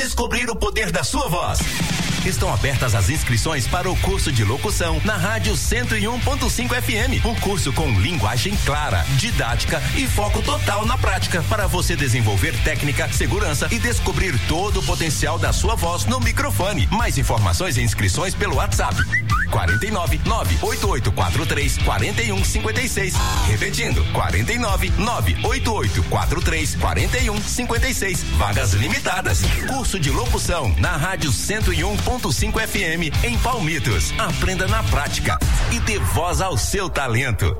descobrir o poder da sua voz. Estão abertas as inscrições para o curso de locução na Rádio 101.5 FM. Um curso com linguagem clara, didática e foco total na prática para você desenvolver técnica, segurança e descobrir todo o potencial da sua voz no microfone. Mais informações e inscrições pelo WhatsApp 49 98843 4156. Repetindo, 49 98843 4156. Vagas limitadas. Curso de locução na Rádio 101.5 FM em Palmitos. Aprenda na prática e dê voz ao seu talento.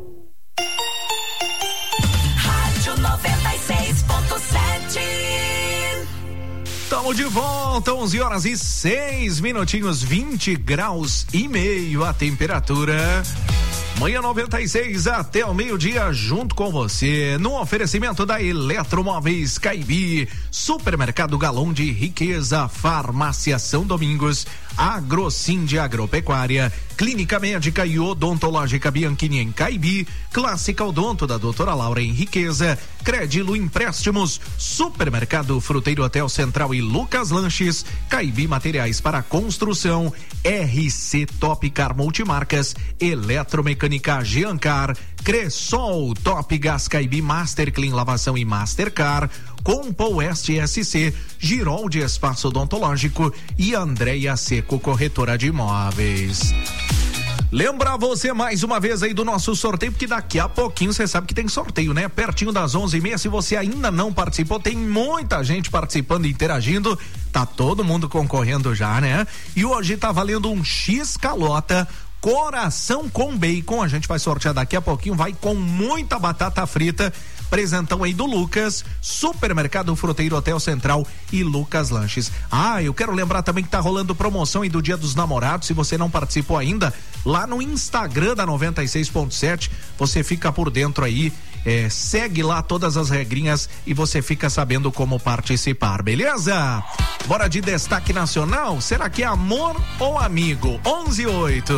Rádio 96.7. Estamos de volta, 11h06, 20 graus e meio a temperatura. Manhã 96 até o meio-dia, junto com você, no oferecimento da Eletromóveis Caibi, Supermercado Galão de Riqueza, Farmácia São Domingos, Agrocinde Agropecuária, Clínica Médica e Odontológica Bianchini em Caibi, Clássica Odonto da doutora Laura em Riqueza, Credilo Empréstimos, Supermercado Fruteiro Hotel Central e Lucas Lanches, Caibi Materiais para Construção, RC Top Car Multimarcas, Eletromecânica Giancar, Cressol, Top Gas Caibi, Master Clean Lavação e Mastercar, Compol SC, Girol de Espaço Odontológico e Andréia Seco, corretora de imóveis. Lembrar você mais uma vez aí do nosso sorteio, porque daqui a pouquinho você sabe que tem sorteio, né? Pertinho das 11h30, se você ainda não participou, tem muita gente participando e interagindo, tá todo mundo concorrendo já, né? E hoje tá valendo um X Calota coração com bacon, a gente vai sortear daqui a pouquinho, vai com muita batata frita, presentão aí do Lucas, Supermercado Fruteiro Hotel Central e Lucas Lanches. Eu quero lembrar também que tá rolando promoção aí do Dia dos Namorados, se você não participou ainda, lá no Instagram da 96.7, você fica por dentro aí, segue lá todas as regrinhas e você fica sabendo como participar, beleza? Bora de destaque nacional, será que é amor ou amigo? 11:08.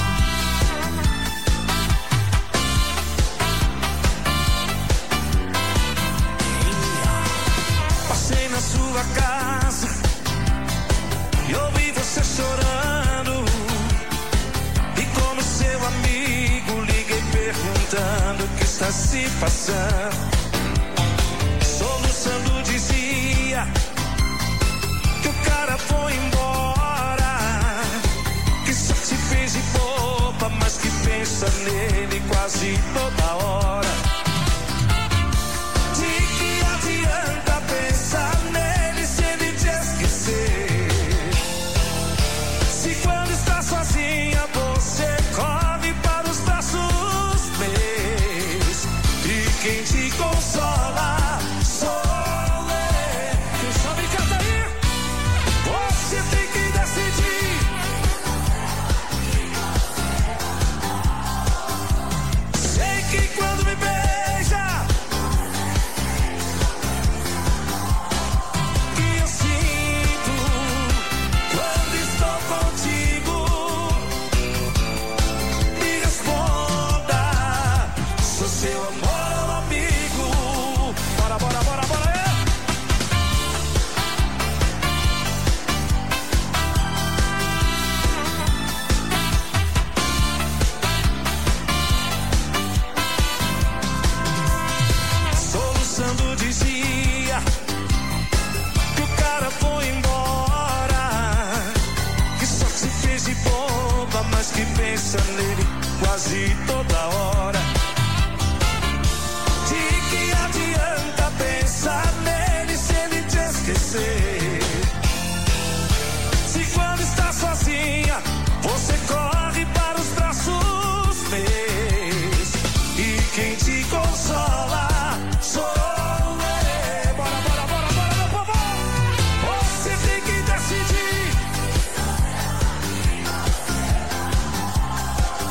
Passei na sua casa e ouvi você chorando, e como seu amigo liguei perguntando o que está se passando. Soluçando dizia que o cara foi embora, que só se fez de boba, mas que pensa nele quase toda hora. De que adianta pensar nele se ele te esquecer? Se quando está sozinha você corre para os braços meus, e quem te consola sou eu. Quem sabe canta aí? Você tem que decidir. Sei que quando me beija, que eu sinto quando estou contigo. Me responda, sou seu amor ou amigo? Bora, bora, bora, bora, Soluçando dizia que o cara foi embora, que só se fez de boba, mas que pensa nele quase toda hora. De que adianta pensar nele se ele te esquecer? Se quando está sozinha você corre para os braços meus, e quem te consola sou eu. Bora, bora, bora, bora, meu povo! Você tem que decidir.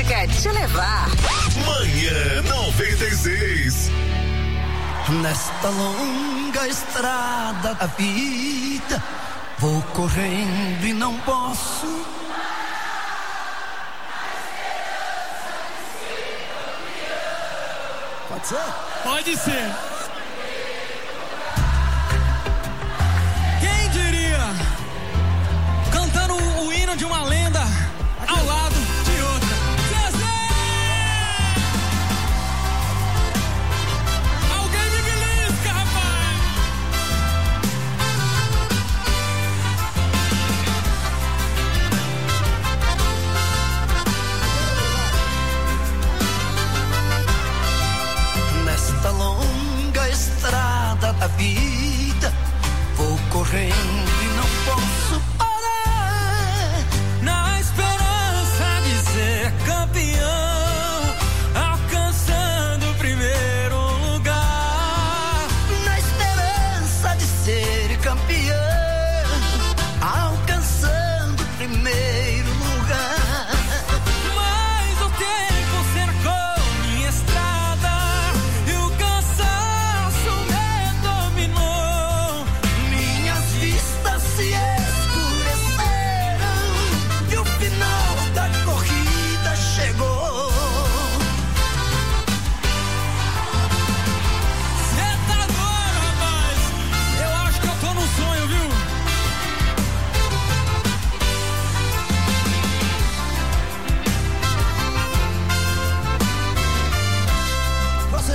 quer te levar. Manhã 96. Nesta longa estrada da vida, vou correndo e não posso. Pode ser? Pode ser. Quem diria? Cantando o hino de uma lenda ao lado de outra. Zezé! Alguém me belisca, rapaz! Nesta longa estrada da vida, vou correndo e não posso parar. Na esperança de ser campeão, alcançando o primeiro lugar. Na esperança de ser campeão, alcançando o primeiro lugar. Mas o tempo cercou minha estrada e o cansaço me dominou. Minhas vistas se escureceram e o final da corrida chegou. Cê tá doido, rapaz? Eu acho que eu tô num sonho, viu? Você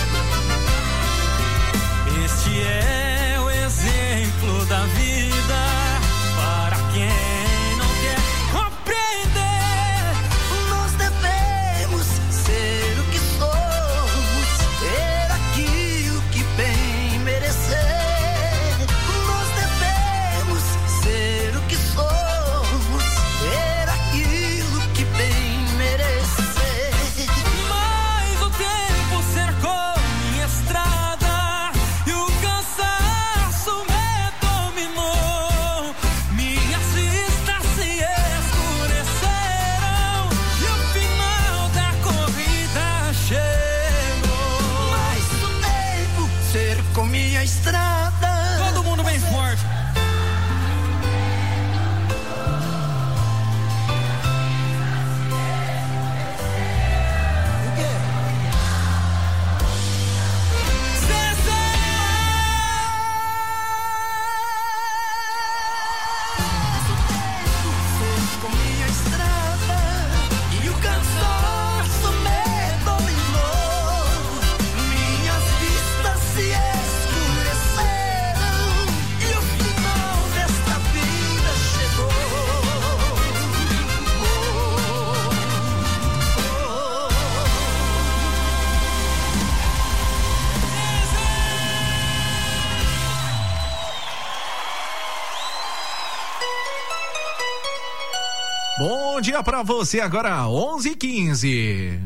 Este é o exemplo da vida para quem não quer compreender. nós devemos ser o que somos, ter aquilo que bem merecer. Nós devemos ser o que somos, ter aquilo que bem merecer. Mas o tempo cercou minha estrada e o cansaço me dominou. Minhas vistas se escureceram e o final da corrida chegou. Mas o tempo cercou minha estrada. Todo mundo bem forte. Com minha estrada e o cansaço me dominou. Minhas vistas se escureceram e o final desta vida chegou. Bom dia pra você, agora 11h15.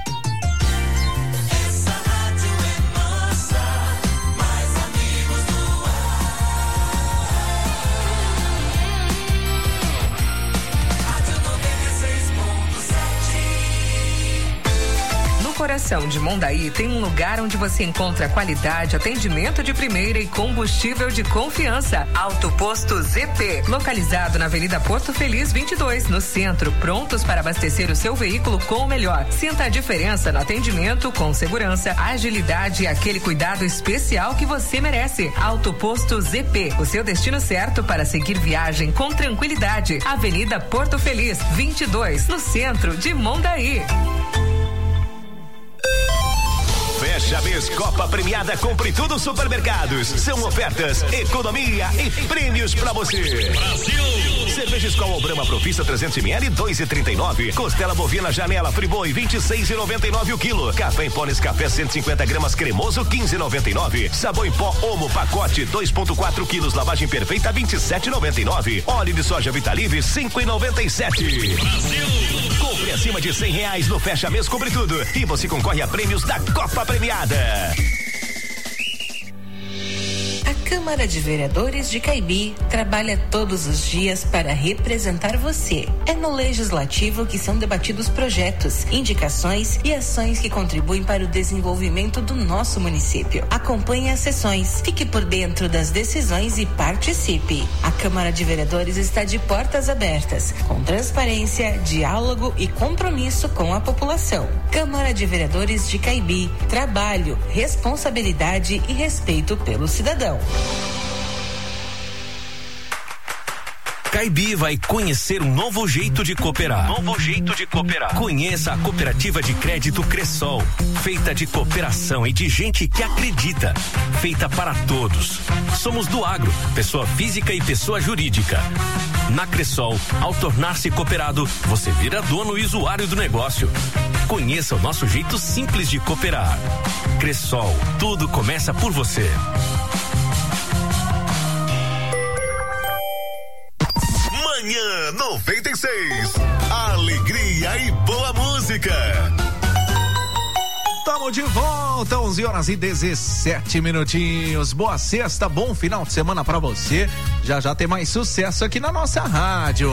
Essa rádio é nossa, mais amigos no ar. Rádio 96.7. No coração de Mondaí tem um lugar onde você encontra qualidade, atendimento de primeira e combustível de confiança. Auto Posto ZP, localizado na Avenida Porto Feliz 22, no centro, prontos para abastecer o seu veículo com o melhor. Sinta a diferença no atendimento com segurança, agilidade e aquele cuidado especial que você merece. Auto Posto ZP, o seu destino certo para seguir viagem com tranquilidade. Avenida Porto Feliz 22, no centro de Mondaí. Fecha mês Copa Premiada Compre Tudo Supermercados. São ofertas, economia e prêmios pra você. Brasil! Cerveja Skol ou Brahma Profissa 300ml 2,39. Costela bovina Janela Friboi 26,99 o quilo. Café em pó Nescafé 150 gramas cremoso 15,99. Sabão em pó Omo pacote 2,4 quilos lavagem perfeita 27,99. Óleo de soja Vitalive 5,97. Brasil! Compre acima de R$100 no Fecha Mês Compre Tudo e você concorre a prêmios da Copa Premiada. A Cama Câmara de Vereadores de Caibi trabalha todos os dias para representar você. É no Legislativo que são debatidos projetos, indicações e ações que contribuem para o desenvolvimento do nosso município. Acompanhe as sessões, fique por dentro das decisões e participe. A Câmara de Vereadores está de portas abertas, com transparência, diálogo e compromisso com a população. Câmara de Vereadores de Caibi. Trabalho, responsabilidade e respeito pelo cidadão. Caibi vai conhecer um novo jeito de cooperar. Conheça a cooperativa de crédito Cressol, feita de cooperação e de gente que acredita, feita para todos. Somos do agro, pessoa física e pessoa jurídica. Na Cressol, ao tornar-se cooperado, você vira dono e usuário do negócio. Conheça o nosso jeito simples de cooperar. Cressol, tudo começa por você. Manhã 96. Alegria e boa música. Estamos de volta, 11h17. Boa sexta, bom final de semana pra você. Já tem mais sucesso aqui na nossa rádio.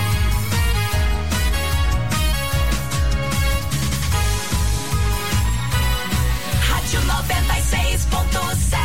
Rádio 96.7.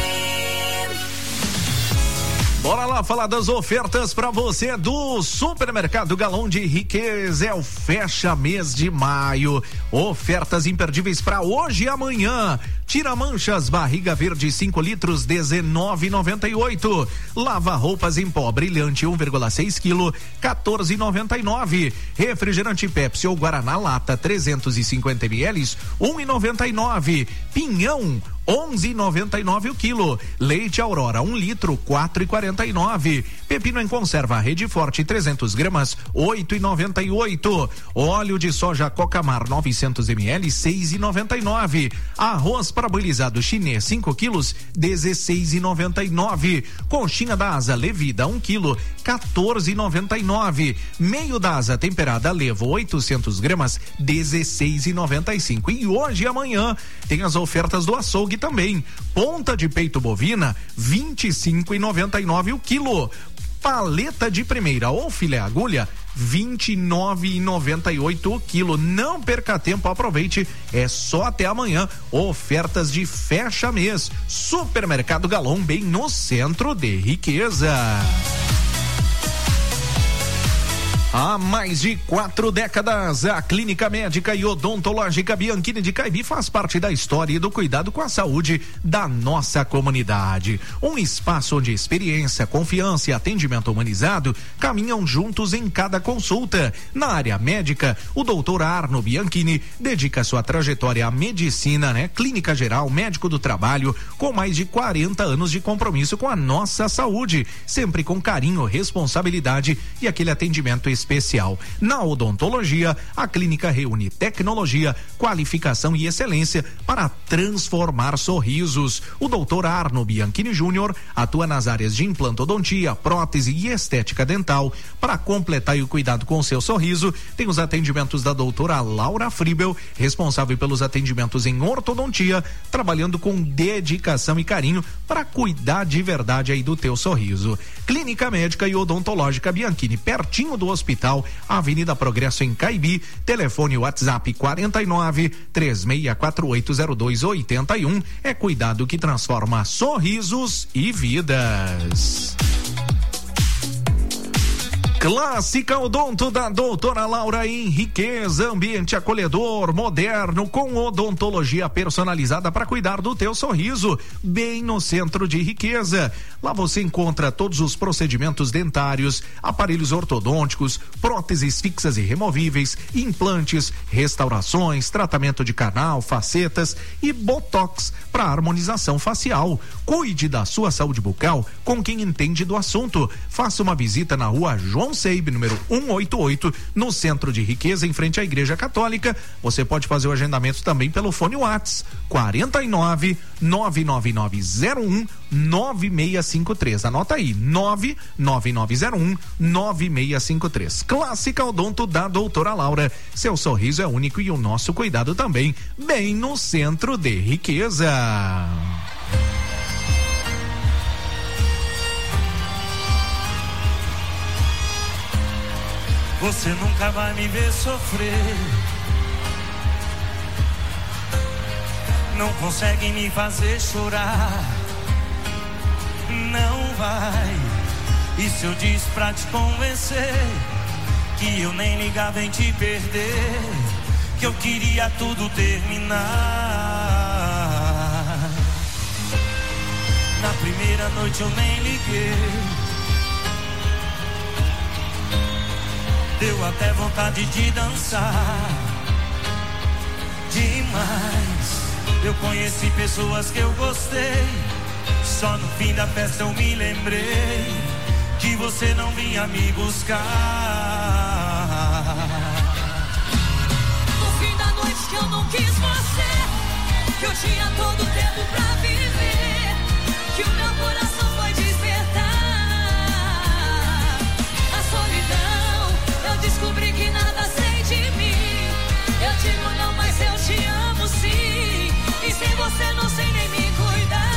Bora lá falar das ofertas para você do Supermercado Galão de Riqueza. É o fecha mês de maio. Ofertas imperdíveis para hoje e amanhã. Tira manchas, barriga verde 5 litros, 19,98. Lava roupas em pó brilhante 1,6 kg, 14,99. Refrigerante Pepsi ou Guaraná lata 350 ml, 1,99. Pinhão 11,99 o quilo. Leite Aurora 1 litro, 4,49. Pepino em conserva Rede Forte 300 gramas, 8,98. Óleo de soja Cocamar 900 ml, 6,99. Arroz parabolizado chinês 5 quilos, 16,99. Conchinha da asa Levida 1 quilo, 14,99. Meio da asa temperada Levo 800 gramas, 16,95. E hoje e amanhã tem as ofertas do açougue também. Ponta de peito bovina 25,99 o quilo. Paleta de primeira ou filé agulha 29,98 o quilo. Não perca tempo, aproveite, é só até amanhã. Ofertas de fecha mês. Supermercado Galão, bem no centro de Riqueza. Há mais de 4 décadas, a Clínica Médica e Odontológica Bianchini de Caibi faz parte da história e do cuidado com a saúde da nossa comunidade. Um espaço onde experiência, confiança e atendimento humanizado caminham juntos em cada consulta. Na área médica, o doutor Arno Bianchini dedica sua trajetória à medicina, clínica geral, médico do trabalho, com mais de 40 anos de compromisso com a nossa saúde, sempre com carinho, responsabilidade e aquele atendimento especial. Na odontologia, a clínica reúne tecnologia, qualificação e excelência para transformar sorrisos. O Dr. Arno Bianchini Júnior atua nas áreas de implantodontia, prótese e estética dental. Para completar o cuidado com o seu sorriso, tem os atendimentos da doutora Laura Fribel, responsável pelos atendimentos em ortodontia, trabalhando com dedicação e carinho para cuidar de verdade aí do teu sorriso. Clínica Médica e Odontológica Bianchini, pertinho do Hospital Avenida Progresso em Caibi. Telefone WhatsApp 49-36480281. É cuidado que transforma sorrisos e vidas. Clássica Odonto da doutora Laura em Riqueza, ambiente acolhedor, moderno, com odontologia personalizada para cuidar do teu sorriso, bem no centro de Riqueza. Lá você encontra todos os procedimentos dentários, aparelhos ortodônticos, próteses fixas e removíveis, implantes, restaurações, tratamento de canal, facetas e botox para harmonização facial. Cuide da sua saúde bucal com quem entende do assunto. Faça uma visita na rua João Seib, número 188, no centro de Riqueza, em frente à Igreja Católica. Você pode fazer o agendamento também pelo fone WhatsApp 49-99901-9653. Anota aí, 99901-9653. Clássica Odonto da doutora Laura. Seu sorriso é único e o nosso cuidado também, bem no centro de Riqueza. Você nunca vai me ver sofrer. Não consegue me fazer chorar. Não vai. E se eu disse pra te convencer que eu nem ligava em te perder, que eu queria tudo terminar. Na primeira noite eu nem liguei. Deu até vontade de dançar. Demais. Eu conheci pessoas que eu gostei. Só no fim da festa eu me lembrei que você não vinha me buscar. No fim da noite que eu não quis você, que eu tinha todo o tempo pra viver, que o meu coração foi despertar. A solidão, eu descobri que nada sei de mim. Eu digo não, mas eu te amo sim. E sem você não sei nem me cuidar.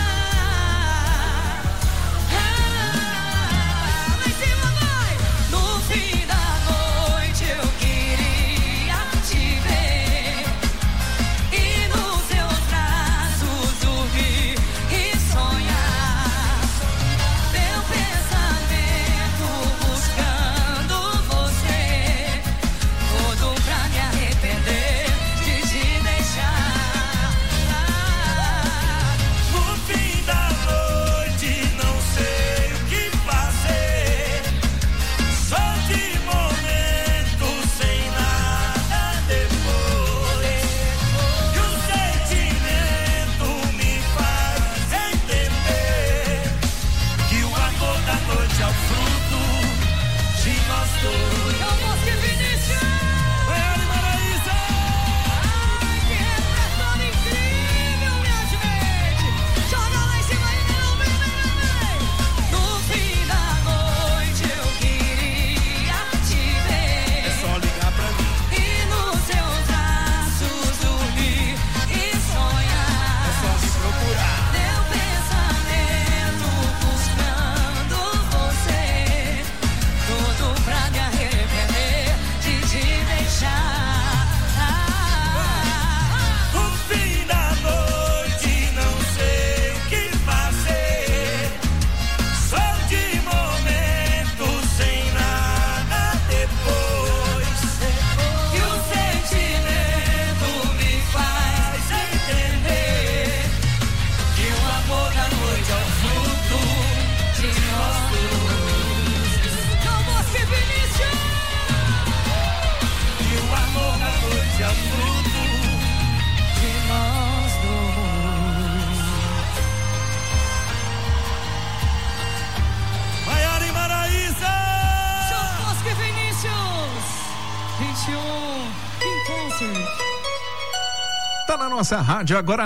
Tá na nossa rádio agora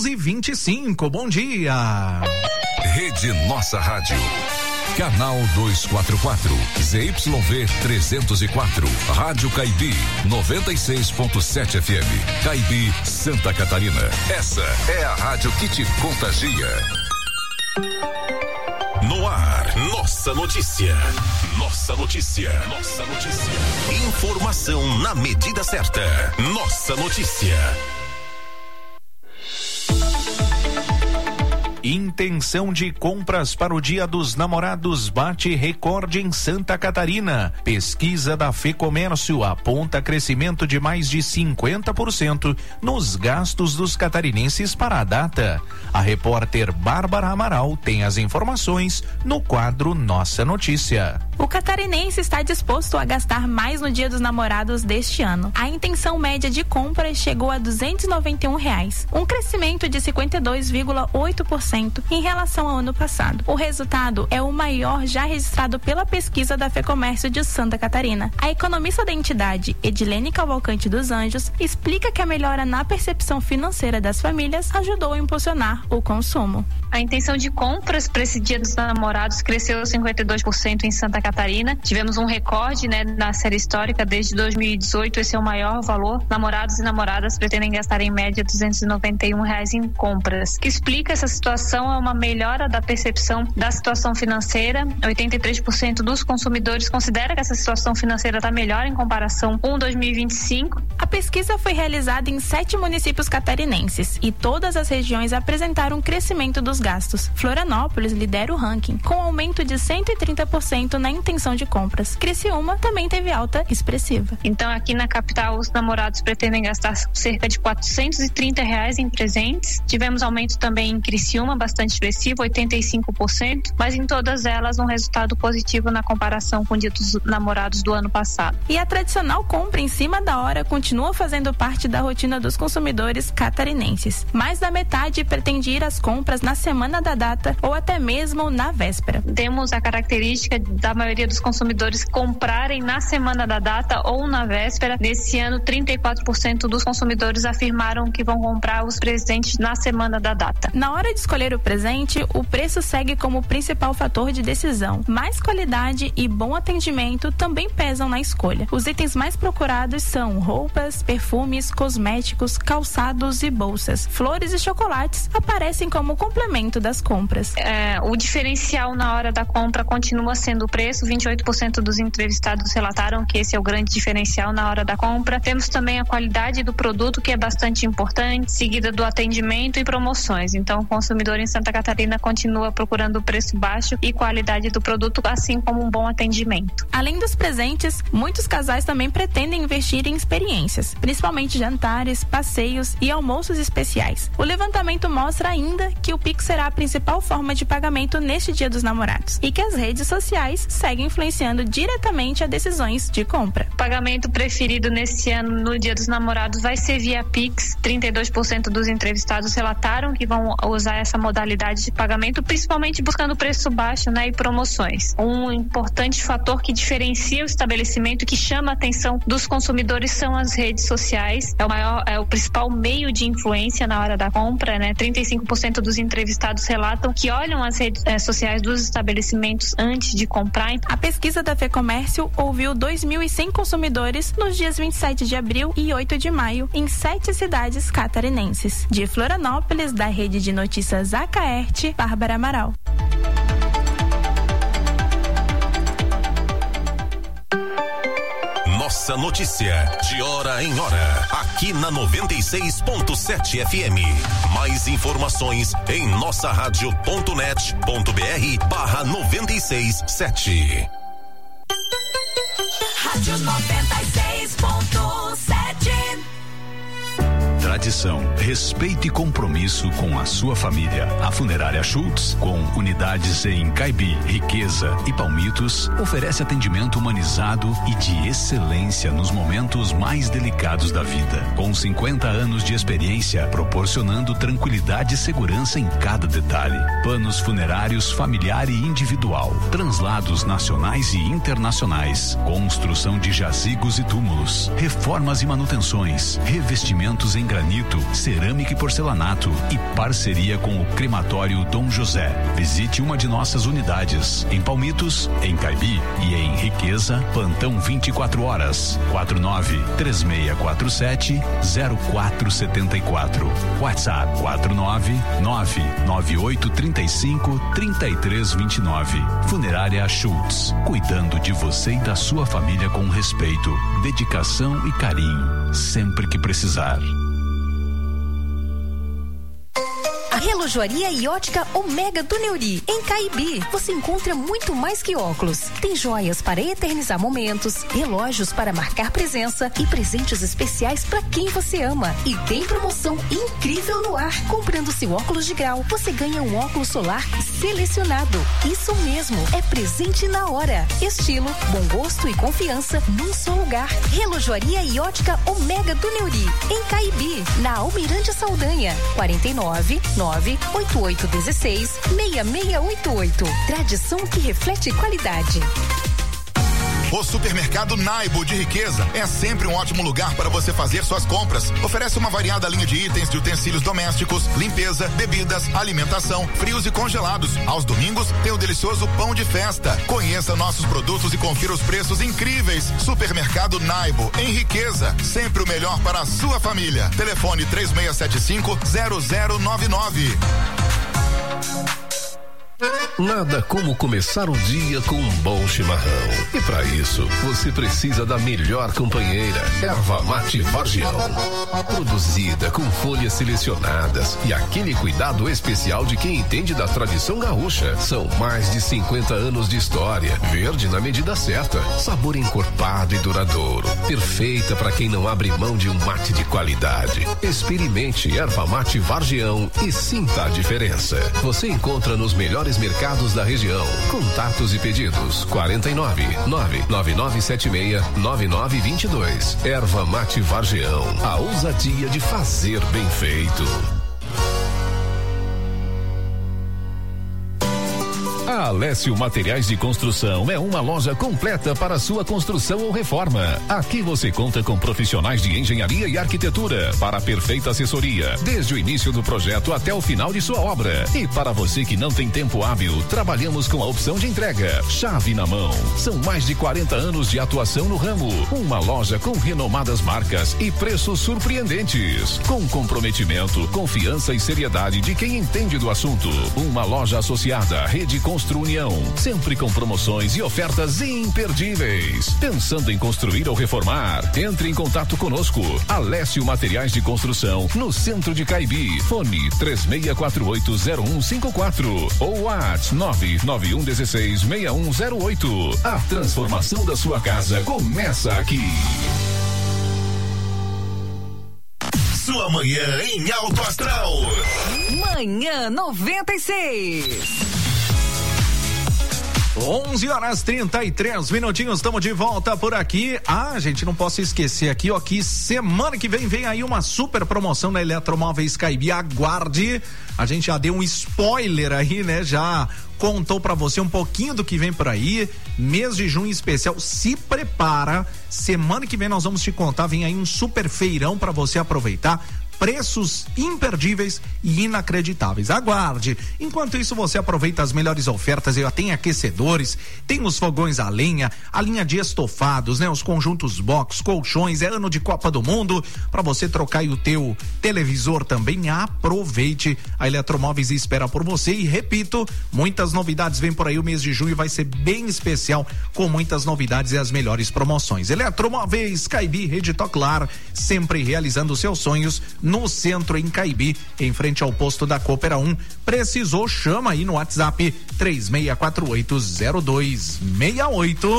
11:25. Bom dia. Rede Nossa Rádio. Canal 244, ZYV 304, Rádio Caibi 96.7 FM, Caibi, Santa Catarina. Essa é a rádio que te contagia. No ar, Nossa Notícia. Nossa Notícia. Nossa Notícia. Informação na medida certa. Nossa Notícia. Intenção de compras para o Dia dos Namorados bate recorde em Santa Catarina. Pesquisa da FEComércio aponta crescimento de mais de 50% nos gastos dos catarinenses para a data. A repórter Bárbara Amaral tem as informações no quadro Nossa Notícia. O catarinense está disposto a gastar mais no Dia dos Namorados deste ano. A intenção média de compras chegou a R$ 291, um crescimento de 52,8% em relação ao ano passado. O resultado é o maior já registrado pela pesquisa da FEComércio de Santa Catarina. A economista da entidade, Edilene Cavalcante dos Anjos, explica que a melhora na percepção financeira das famílias ajudou a impulsionar o consumo. A intenção de compras para esse Dia dos Namorados cresceu 52% em Santa Catarina, Catarina. Tivemos um recorde, né, na série histórica desde 2018, esse é o maior valor. Namorados e namoradas pretendem gastar em média R$291 em compras. O que explica essa situação é uma melhora da percepção da situação financeira. 83% dos consumidores considera que essa situação financeira está melhor em comparação com 2025. A pesquisa foi realizada em 7 municípios catarinenses e todas as regiões apresentaram um crescimento dos gastos. Florianópolis lidera o ranking, com aumento de 130% na intenção de compras. Criciúma também teve alta expressiva. Então, aqui na capital, os namorados pretendem gastar cerca de R$430 em presentes. Tivemos aumento também em Criciúma, bastante expressivo, 85%, mas em todas elas um resultado positivo na comparação com o Dia dos Namorados do ano passado. E a tradicional compra em cima da hora continua fazendo parte da rotina dos consumidores catarinenses. Mais da metade pretende ir às compras na semana da data ou até mesmo na véspera. Temos a característica da maioria dos consumidores comprarem na semana da data ou na véspera. Nesse ano, 34% dos consumidores afirmaram que vão comprar os presentes na semana da data. Na hora de escolher o presente, o preço segue como principal fator de decisão. Mais qualidade e bom atendimento também pesam na escolha. Os itens mais procurados são roupas, perfumes, cosméticos, calçados e bolsas. Flores e chocolates aparecem como complemento das compras. O diferencial na hora da compra continua sendo o preço. 28% dos entrevistados relataram que esse é o grande diferencial na hora da compra. Temos também a qualidade do produto, que é bastante importante, seguida do atendimento e promoções. Então, o consumidor em Santa Catarina continua procurando preço baixo e qualidade do produto, assim como um bom atendimento. Além dos presentes, muitos casais também pretendem investir em experiências, principalmente jantares, passeios e almoços especiais. O levantamento mostra ainda que o Pix será a principal forma de pagamento neste Dia dos Namorados e que as redes sociais seguem influenciando diretamente as decisões de compra. O pagamento preferido nesse ano no Dia dos Namorados vai ser via Pix. 32% dos entrevistados relataram que vão usar essa modalidade de pagamento, principalmente buscando preço baixo, né, e promoções. Um importante fator que diferencia o estabelecimento, que chama a atenção dos consumidores, são as redes sociais. É o principal meio de influência na hora da compra, né? 35% dos entrevistados relatam que olham as redes sociais dos estabelecimentos antes de comprar. A pesquisa da FEComércio ouviu 2.100 consumidores nos dias 27 de abril e 8 de maio em 7 cidades catarinenses. De Florianópolis, da Rede de Notícias Acaerte, Bárbara Amaral. Nossa notícia, de hora em hora, aqui na 96.7 FM. Mais informações em nossaradio.net.br/967. Rádio 96.7. Tradição, respeito e compromisso com a sua família. A Funerária Schultz, com unidades em Caibi, Riqueza e Palmitos, oferece atendimento humanizado e de excelência nos momentos mais delicados da vida. Com 50 anos de experiência, proporcionando tranquilidade e segurança em cada detalhe. Planos funerários familiar e individual, translados nacionais e internacionais, construção de jazigos e túmulos, reformas e manutenções, revestimentos em granito, cerâmica e porcelanato e parceria com o Crematório Dom José. Visite uma de nossas unidades em Palmitos, em Caibi e em Riqueza, plantão 24 horas, 49-3647-0474. WhatsApp 499-9835-3329. Funerária Schultz, cuidando de você e da sua família com respeito, dedicação e carinho, sempre que precisar. Relojoaria e ótica Omega do Neuri, em Caibi. Você encontra muito mais que óculos. Tem joias para eternizar momentos, relógios para marcar presença e presentes especiais para quem você ama. E tem promoção incrível no ar. Comprando seu óculos de grau, você ganha um óculos solar selecionado. Isso mesmo, é presente na hora. Estilo, bom gosto e confiança num só lugar. Relojoaria e ótica Omega do Neuri, em Caibi, na Almirante Saldanha, 499-8816-6688. Tradição que reflete qualidade. O supermercado Naibo de Riqueza é sempre um ótimo lugar para você fazer suas compras. Oferece uma variada linha de itens de utensílios domésticos, limpeza, bebidas, alimentação, frios e congelados. Aos domingos tem o delicioso pão de festa. Conheça nossos produtos e confira os preços incríveis. Supermercado Naibo, em Riqueza. Sempre o melhor para a sua família. Telefone 3675-0099. Nada como começar o dia com um bom chimarrão. E para isso, você precisa da melhor companheira, Erva Mate Vargião. Produzida com folhas selecionadas e aquele cuidado especial de quem entende da tradição gaúcha. São mais de 50 anos de história. Verde na medida certa. Sabor encorpado e duradouro. Perfeita para quem não abre mão de um mate de qualidade. Experimente Erva Mate Vargião e sinta a diferença. Você encontra nos melhores mercados da região. Contatos e pedidos 49-99976-9922. Erva Mate Vargião, a ousadia de fazer bem feito. A Alessio Materiais de Construção é uma loja completa para sua construção ou reforma. Aqui você conta com profissionais de engenharia e arquitetura para perfeita assessoria, desde o início do projeto até o final de sua obra. E para você que não tem tempo hábil, trabalhamos com a opção de entrega, chave na mão. São mais de 40 anos de atuação no ramo. Uma loja com renomadas marcas e preços surpreendentes. Com comprometimento, confiança e seriedade de quem entende do assunto. Uma loja associada à Rede Constru União, sempre com promoções e ofertas imperdíveis. Pensando em construir ou reformar? Entre em contato conosco. Alessio Materiais de Construção, no centro de Caibi. Fone 36480154 ou WhatsApp 991166108. A transformação da sua casa começa aqui. Sua manhã em alto astral. Manhã 96. 11h33, estamos de volta por aqui. Gente, não posso esquecer aqui, ó, que semana que vem aí uma super promoção na Eletromóveis Caibi. Aguarde, a gente já deu um spoiler aí, né? Já contou pra você um pouquinho do que vem por aí. Mês de junho especial, se prepara. Semana que vem nós vamos te contar, vem aí um super feirão pra você aproveitar. Preços imperdíveis e inacreditáveis. Aguarde. Enquanto isso, você aproveita as melhores ofertas. Tem aquecedores, tem os fogões a lenha, a linha de estofados, né? Os conjuntos box, colchões. É ano de Copa do Mundo. Para você trocar aí o teu televisor também, aproveite. A Eletromóveis espera por você. E repito, muitas novidades vêm por aí. O mês de junho vai ser bem especial, com muitas novidades e as melhores promoções. Eletromóveis Caibi, Rede Toclar, sempre realizando seus sonhos. No centro, em Caibi, em frente ao posto da Coopera 1. Precisou, chama aí no WhatsApp 36480268.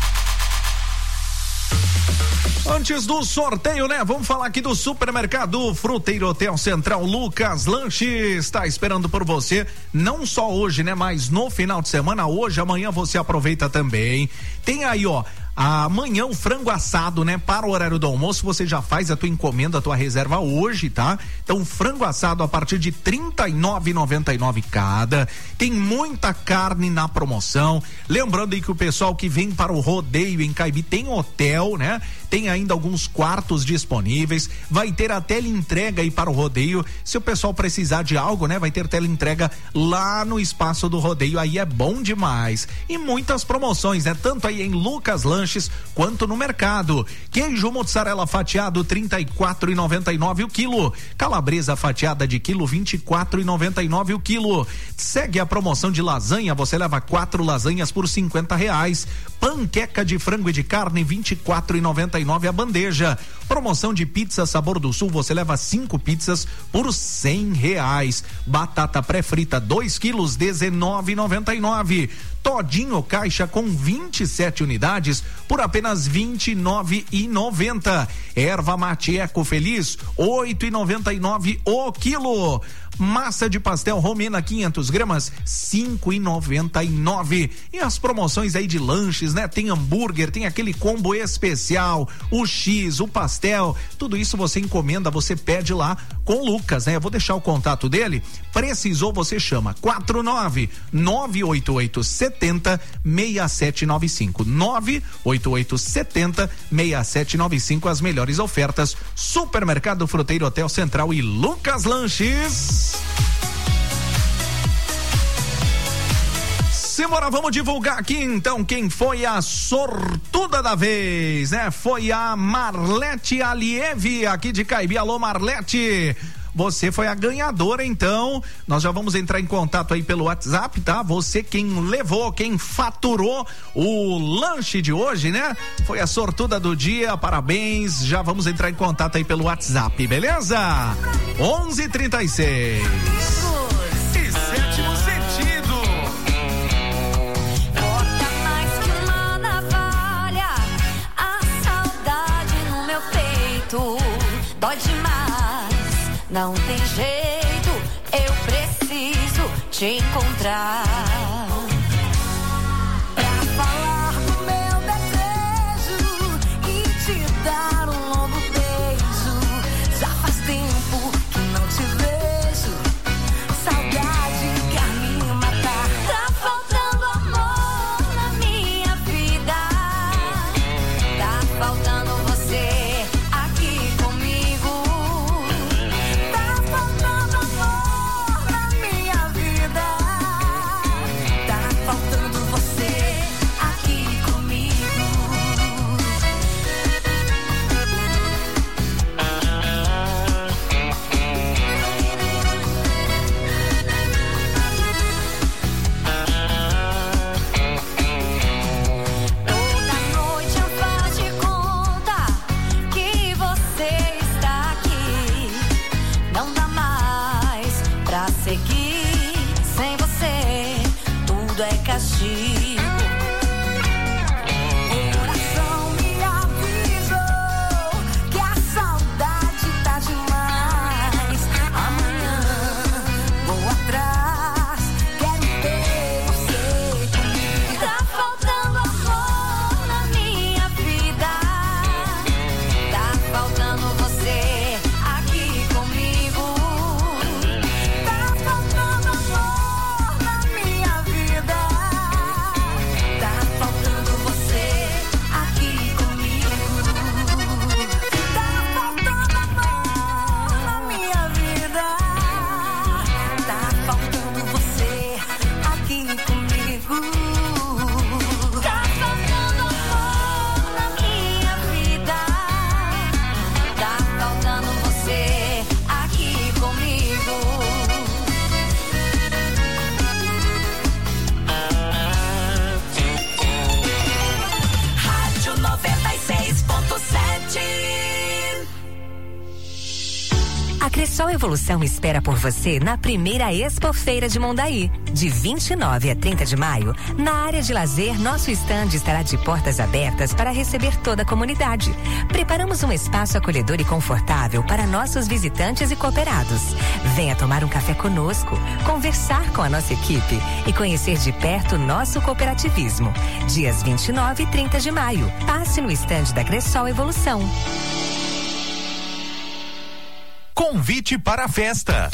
Antes do sorteio, né? Vamos falar aqui do Supermercado Fruteiro Hotel Central. Lucas Lanches está esperando por você, não só hoje, né? Mas no final de semana, hoje, amanhã você aproveita também. Tem aí, ó, amanhã o frango assado, né? Para o horário do almoço, você já faz a tua encomenda, a tua reserva hoje, tá? Então, frango assado a partir de R$39,99 cada. Tem muita carne na promoção. Lembrando aí que o pessoal que vem para o rodeio em Caibi tem hotel, né? Tem ainda alguns quartos disponíveis. Vai ter a teleentrega aí para o rodeio. Se o pessoal precisar de algo, né? Vai ter teleentrega lá no espaço do rodeio. Aí é bom demais. E muitas promoções, né? Tanto aí em Lucas Lanches quanto no mercado. Queijo mozzarella fatiado R$34,99 o quilo. Calabresa fatiada de quilo R$24,99 o quilo. Segue a promoção de lasanha, você leva 4 lasanhas por R$50. Panqueca de frango e de carne R$24,99 a bandeja. Promoção de pizza Sabor do Sul, você leva 5 pizzas por R$100. Batata pré-frita 2 quilos R$19,99. Todinho caixa com 27 unidades por apenas R$29,90. Erva mate Eco Feliz R$8,99 o quilo. Massa de pastel romena 500 gramas, 5,99. E as promoções aí de lanches, né? Tem hambúrguer, tem aquele combo especial, o X, o pastel, tudo isso você encomenda, você pede lá com o Lucas, né? Eu vou deixar o contato dele. Precisou, você chama 49988706795. 988706795. As melhores ofertas. Supermercado Fruteiro, Hotel Central e Lucas Lanches. Simora, vamos divulgar aqui então quem foi a sortuda da vez, né? Foi a Marlete Alievi, aqui de Caibi. Alô, Marlete! Você foi a ganhadora, então. Nós já vamos entrar em contato aí pelo WhatsApp, tá? Você quem levou, quem faturou o lanche de hoje, né? Foi a sortuda do dia, parabéns. Já vamos entrar em contato aí pelo WhatsApp, beleza? 11:36. E sétimo sentido. Corta mais que uma navalha, a saudade no meu peito dói demais. Não tem jeito, eu preciso te encontrar pra falar do meu desejo e te dar um longo beijo. Já faz tempo que não te vejo, saudade quer me matar. Tá faltando amor na minha vida, tá faltando você aqui comigo. Cressol Evolução espera por você na primeira Expofeira de Mondaí. De 29 a 30 de maio, na área de lazer, nosso estande estará de portas abertas para receber toda a comunidade. Preparamos um espaço acolhedor e confortável para nossos visitantes e cooperados. Venha tomar um café conosco, conversar com a nossa equipe e conhecer de perto nosso cooperativismo. Dias 29 e 30 de maio. Passe no estande da Cressol Evolução. Convite para a festa.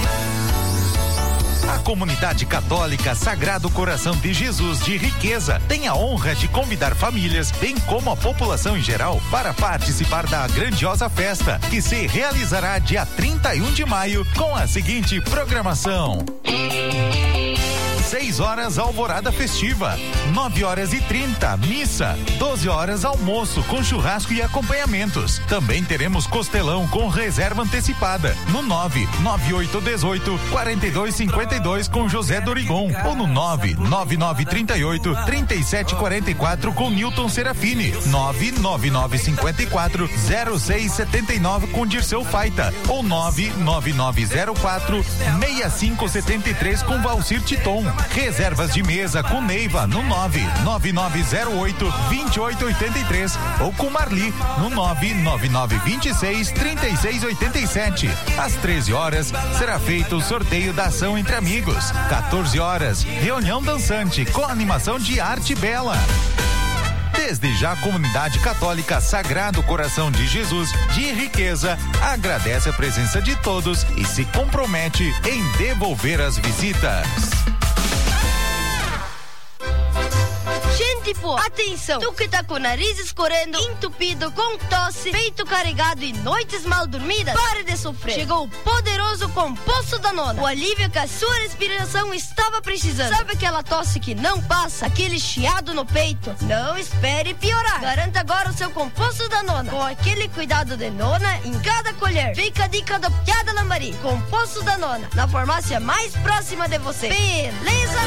A comunidade católica Sagrado Coração de Jesus de Riqueza tem a honra de convidar famílias, bem como a população em geral, para participar da grandiosa festa, que se realizará dia 31 de maio com a seguinte programação: 6 horas alvorada festiva, 9h30 missa, 12 horas almoço com churrasco e acompanhamentos. Também teremos costelão com reserva antecipada no 99818-4252 com José Dorigon ou no 99938-3744 com Newton Serafini, 99954-0679 com Dirceu Faita ou 99904-6573 com Valcir Titon. Reservas de mesa com Neiva no 99908-2883 ou com Marli no 99926-3687. Às 13 horas será feito o sorteio da ação entre amigos. 14 horas, reunião dançante com animação de arte bela. Desde já, a comunidade católica Sagrado Coração de Jesus de Riqueza agradece a presença de todos e se compromete em devolver as visitas. Gente boa, atenção! Tu que tá com o nariz escorrendo, entupido, com tosse, peito carregado e noites mal dormidas, pare de sofrer. Chegou o poderoso composto da Nona, o alívio que a sua respiração estava precisando. Sabe aquela tosse que não passa, aquele chiado no peito? Não espere piorar. Garanta agora o seu composto da Nona, com aquele cuidado de Nona em cada colher. Fica a dica do Piada Lambari, composto da Nona, na farmácia mais próxima de você. Beleza?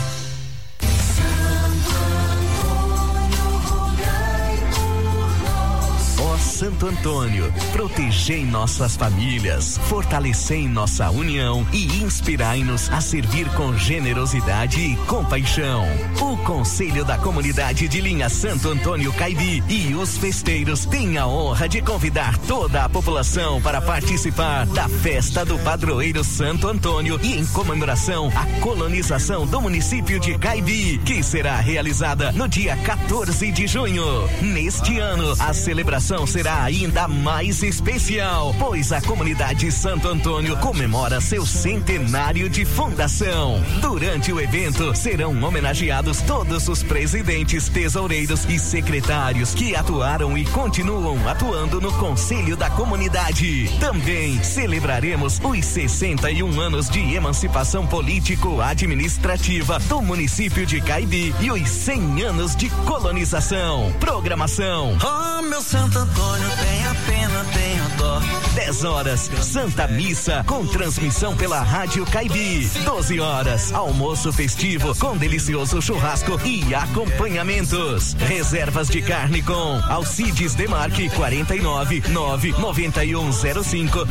Ó Santo Antônio, protegei nossas famílias, fortalecei nossa união e inspirai-nos a servir com generosidade e compaixão. O Conselho da Comunidade de Linha Santo Antônio Caibi e os festeiros têm a honra de convidar toda a população para participar da festa do padroeiro Santo Antônio e em comemoração à colonização do município de Caibi, que será realizada no dia 14 de junho. Neste ano, a celebração será ainda mais especial, pois a comunidade Santo Antônio comemora seu centenário de fundação. Durante o evento, serão homenageados todos os presidentes, tesoureiros e secretários que atuaram e continuam atuando no Conselho da Comunidade. Também celebraremos os 61 anos de emancipação político-administrativa do município de Caibi e os 100 anos de colonização. Programação. Oh, meu Santo Antônio, tenha pena, tenha dó. 10 horas, Santa Missa, com transmissão pela Rádio Caibi. 12 horas, almoço festivo com delicioso churrasco e acompanhamentos. Reservas de carne com Alcides Demarque 49 99105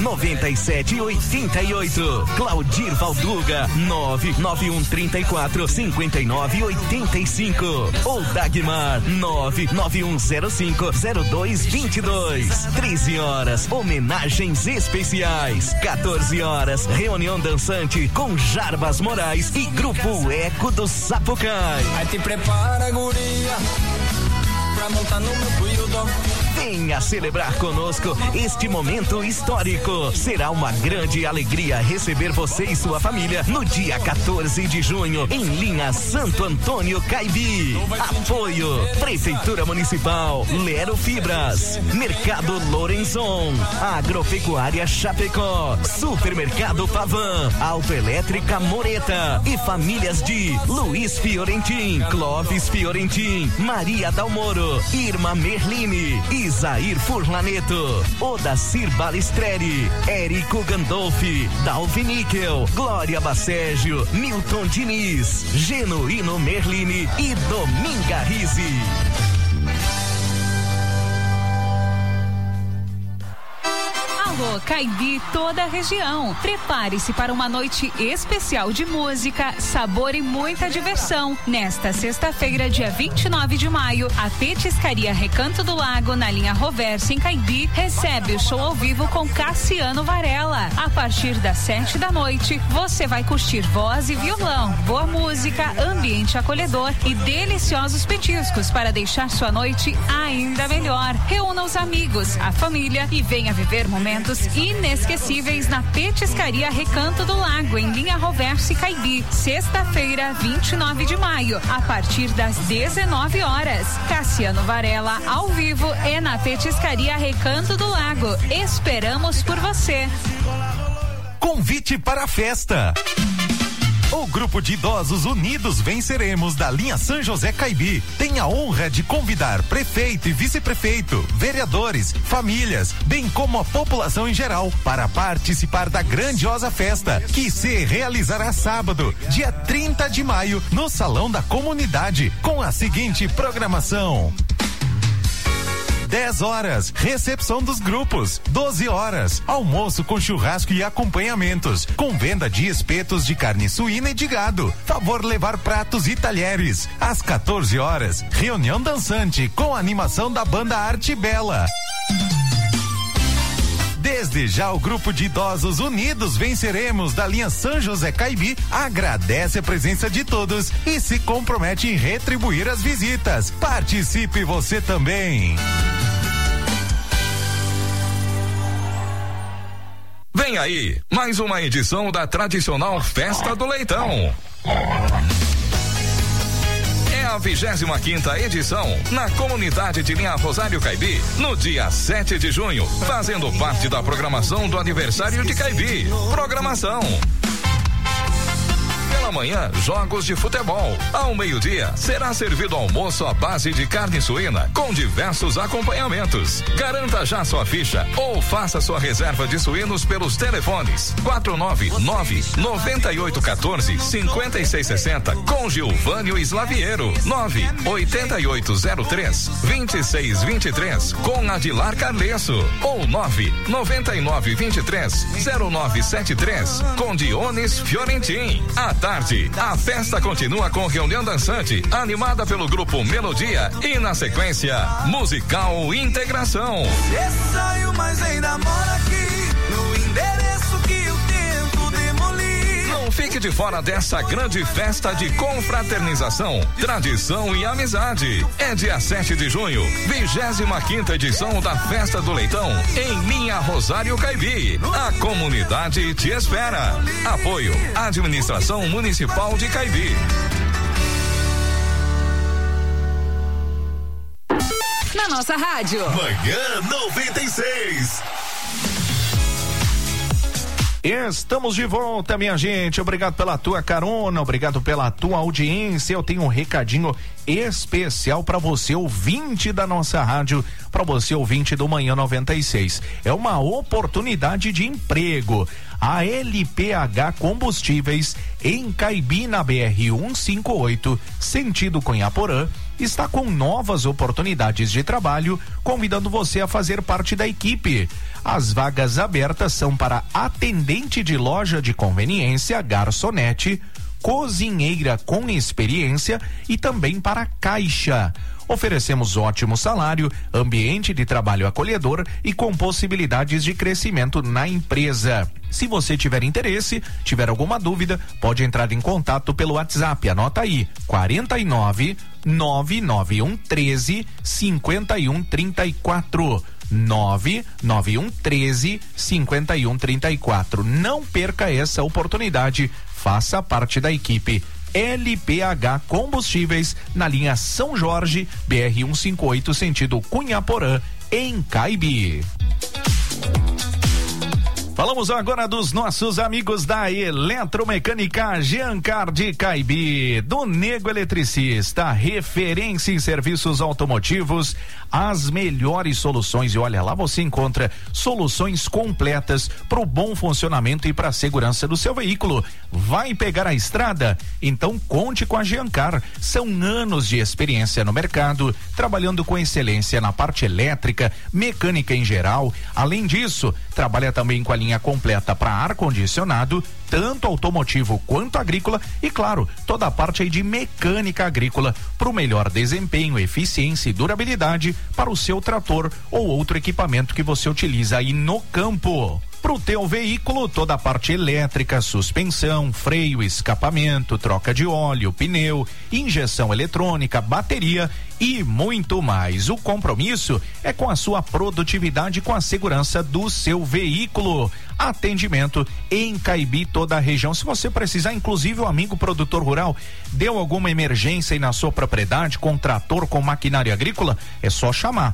9788. Claudir Valduga 99134 5985 ou Dagmar 99105 0222. 13 horas, homenagens especiais. 14 horas, reunião dançante com Jarbas Moraes e Grupo Eco do Sapucai. Aí te prepara, guria, pra montar no meu cuidado. Venha celebrar conosco este momento histórico. Será uma grande alegria receber você e sua família no dia 14 de junho em Linha Santo Antônio Caibi. Apoio Prefeitura Municipal, Lero Fibras, Mercado Lorenzon, Agropecuária Chapecó, Supermercado Pavan, Autoelétrica Moreta e famílias de Luiz Fiorentin, Clóvis Fiorentin, Maria Dalmoro, Irma Merline, Isair Furlaneto, Odacir Balistreri, Érico Gandolfi, Dalvi Níquel, Glória Bacégio, Milton Diniz, Genuíno Merline e Dominga Rizzi. Alô, Caibi, toda a região. Prepare-se para uma noite especial de música, sabor e muita diversão. Nesta sexta-feira, dia 29 de maio, a Petiscaria Recanto do Lago, na linha Roversa, em Caibi, recebe o show ao vivo com Cassiano Varela. A partir das 7 da noite, você vai curtir voz e violão, boa música, ambiente acolhedor e deliciosos petiscos para deixar sua noite ainda melhor. Reúna os amigos, a família e venha viver momentos inesquecíveis na Petiscaria Recanto do Lago, em linha Roversa e Caibi. Sexta-feira, 29 de maio, a partir das 19 horas. Cassiano Varela, ao vivo, é na Petiscaria Recanto do Lago. Esperamos por você. Convite para a festa. O grupo de idosos Unidos Venceremos da linha São José Caibi tem a honra de convidar prefeito e vice-prefeito, vereadores, famílias, bem como a população em geral, para participar da grandiosa festa que se realizará sábado, dia 30 de maio, no Salão da Comunidade, com a seguinte programação: 10 horas. Recepção dos grupos, 12 horas. Almoço com churrasco e acompanhamentos. Com venda de espetos de carne suína e de gado. Favor levar pratos e talheres. Às 14 horas, reunião dançante com animação da banda Arte Bela. Desde já, o grupo de idosos Unidos Venceremos da linha São José Caibi agradece a presença de todos e se compromete em retribuir as visitas. Participe você também. Vem aí, mais uma edição da tradicional Festa do Leitão. É a 25ª edição na comunidade de linha Rosário Caibi, no dia 7 de junho, fazendo parte da programação do aniversário de Caibi. Programação. Pela manhã, jogos de futebol. Ao meio-dia, será servido almoço à base de carne suína, com diversos acompanhamentos. Garanta já sua ficha ou faça sua reserva de suínos pelos telefones 499-9814-5660 com Gilvânio Slaviero, 98803-2623 com Adilar Carlesso ou 99923-0973 com Dionis Fiorentin. À tarde, a festa continua com reunião dançante, animada pelo grupo Melodia e, na sequência, musical Integração. Você saiu, mas ainda mora aqui, no endereço que eu tento demolir. Não fique de fora dessa grande festa de confraternização, tradição e amizade. É dia 7 de junho, 25ª edição da Festa do Leitão, em Linha Rosário Caibi. A comunidade te espera. Apoio, Administração Municipal de Caibi. Na nossa rádio. Manhã 96. Estamos de volta, minha gente. Obrigado pela tua carona, obrigado pela tua audiência. Eu tenho um recadinho especial para você, ouvinte da nossa rádio, para você, ouvinte do Manhã 96. É uma oportunidade de emprego. A LPH Combustíveis, em Caibi, na BR-158, sentido Cunhaporã, está com novas oportunidades de trabalho, convidando você a fazer parte da equipe. As vagas abertas são para atendente de loja de conveniência, garçonete, cozinheira com experiência e também para caixa. Oferecemos ótimo salário, ambiente de trabalho acolhedor e com possibilidades de crescimento na empresa. Se você tiver interesse, tiver alguma dúvida, pode entrar em contato pelo WhatsApp. Anota aí: 49 99113 5134. 99113 5134. Não perca essa oportunidade. Faça parte da equipe LPH Combustíveis, na linha São Jorge, BR-158, sentido Cunhaporã, em Caibi. Falamos agora dos nossos amigos da Eletromecânica Giancar de Caibi, do Nego Eletricista, referência em serviços automotivos, as melhores soluções. E olha, lá você encontra soluções completas para o bom funcionamento e para a segurança do seu veículo. Vai pegar a estrada? Então conte com a Giancar. São anos de experiência no mercado, trabalhando com excelência na parte elétrica, mecânica em geral. Além disso, trabalha também com a linha completa para ar-condicionado, tanto automotivo quanto agrícola, e claro, toda a parte aí de mecânica agrícola para o melhor desempenho, eficiência e durabilidade para o seu trator ou outro equipamento que você utiliza aí no campo. Pro teu veículo, toda a parte elétrica, suspensão, freio, escapamento, troca de óleo, pneu, injeção eletrônica, bateria e muito mais. O compromisso é com a sua produtividade e com a segurança do seu veículo. Atendimento em Caibi, toda a região. Se você precisar, inclusive o amigo produtor rural, deu alguma emergência aí na sua propriedade, com trator, com maquinário agrícola, é só chamar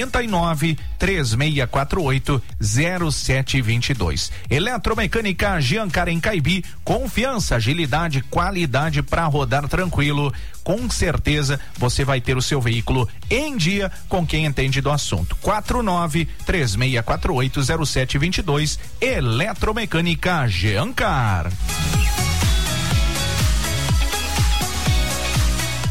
49-3648-0722. Eletromecânica Giancar em Caibi, confiança, agilidade, qualidade para rodar tranquilo. Com certeza você vai ter o seu veículo em dia com quem entende do assunto. 49-3648-0722. Eletromecânica Giancar.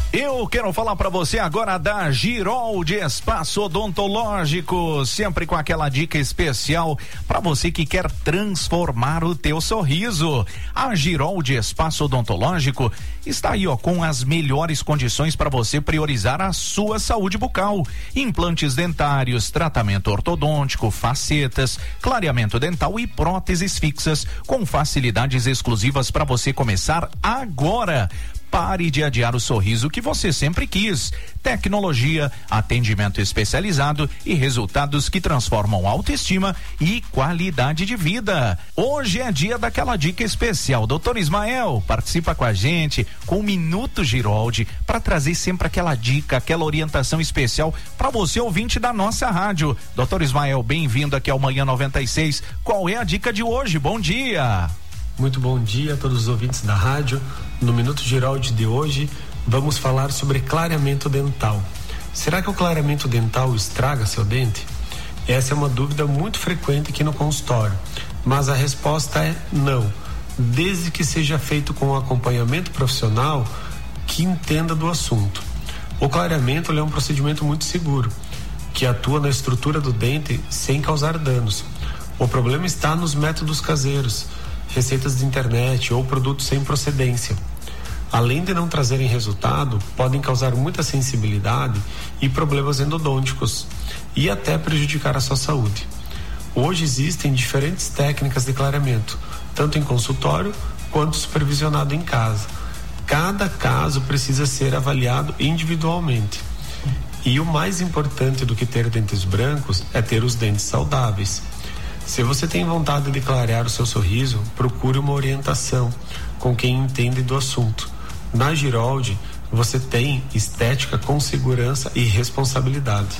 Eu quero falar para você agora da Girol de Espaço Odontológico, sempre com aquela dica especial para você que quer transformar o teu sorriso. A Girol de Espaço Odontológico está aí, com as melhores condições para você priorizar a sua saúde bucal. Implantes dentários, tratamento ortodôntico, facetas, clareamento dental e próteses fixas com facilidades exclusivas para você começar agora. Pare de adiar o sorriso que você sempre quis. Tecnologia, atendimento especializado e resultados que transformam autoestima e qualidade de vida. Hoje é dia daquela dica especial. Doutor Ismael participa com a gente com o Minuto Giroldi para trazer sempre aquela dica, aquela orientação especial para você, ouvinte da nossa rádio. Doutor Ismael, bem-vindo aqui ao Manhã 96. Qual é a dica de hoje? Bom dia. Muito bom dia a todos os ouvintes da rádio. No Minuto Giroldi de hoje, vamos falar sobre clareamento dental. Será que o clareamento dental estraga seu dente? Essa é uma dúvida muito frequente aqui no consultório, mas a resposta é não, desde que seja feito com um acompanhamento profissional que entenda do assunto. O clareamento é um procedimento muito seguro, que atua na estrutura do dente sem causar danos. O problema está nos métodos caseiros, receitas de internet ou produtos sem procedência. Além de não trazerem resultado, podem causar muita sensibilidade e problemas endodônticos e até prejudicar a sua saúde. Hoje existem diferentes técnicas de clareamento, tanto em consultório quanto supervisionado em casa. Cada caso precisa ser avaliado individualmente. E o mais importante do que ter dentes brancos é ter os dentes saudáveis. Se você tem vontade de clarear o seu sorriso, procure uma orientação com quem entende do assunto. Na Giroldi, você tem estética com segurança e responsabilidade.